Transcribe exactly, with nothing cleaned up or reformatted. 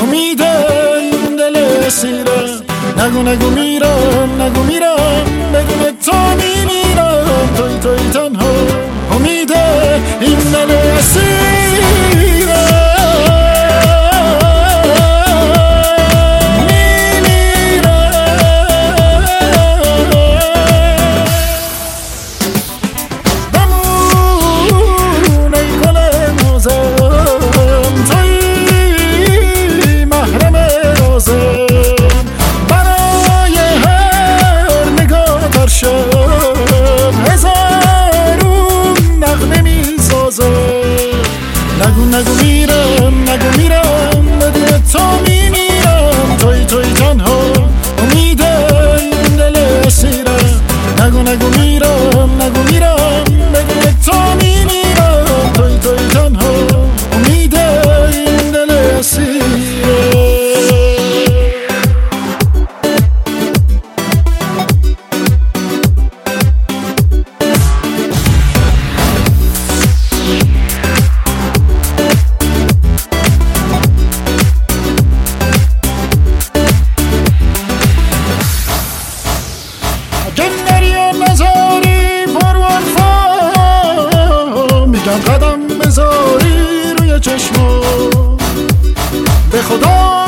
امید این دل اسیره. نگو نگو میرم نگو میرم بدون تو میمیرم، توی توی تنها امید این دل اسیره. نگو نگو میرم نگو میرم بدون تو میمیرم، توی توی تنها امید این دل اسیره. نگو نگو میرم نگو میرم بدون تو میمیرم، توی توی تنها امید این دل اسیره. قدم بذاری روی چشمو به خدا